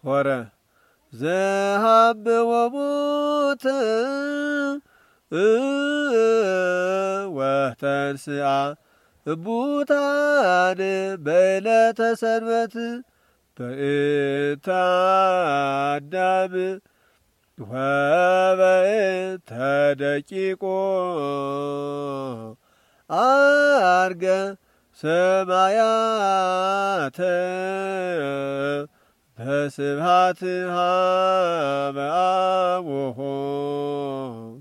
ሆረ ዘሃብወሙት ወተንስአ እሙታን በዕለተ ሰንበት በእንተ አዳም ወበእንተ ደቂቁ አርገ ሰማያተ በስብሐት ኀበ አቡሁ